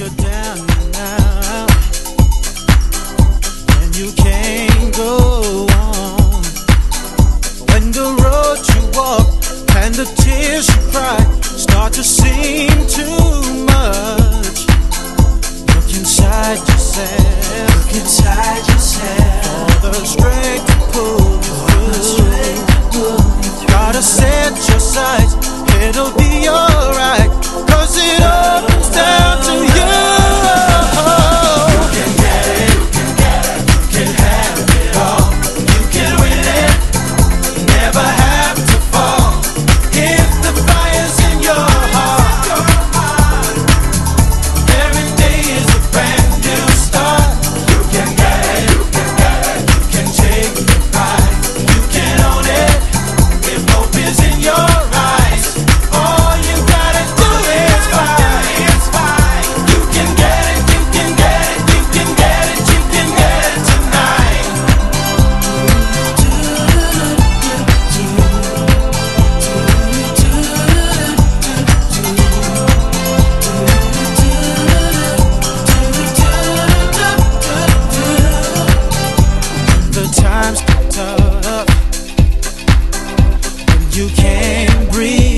you're down and out, and you can't go on. When the road you walk and the tears you cry start to seem too much, look inside yourself. Look inside yourself. For the strength to pull you through. Gotta set your sights. It'll be alright, 'cause it all comes down to you. You can get it, you can get it, you can have it all. You can win it, never have to fall. If the fire's in your heart, every day is a brand new start. You can get it, you can get it, you can take the pride. You can own it, if hope is in your eyes. All you gotta do is fight, it's fine. You can get it, you can get it, you can get it, you can get it tonight. The times get tough and you can't breathe.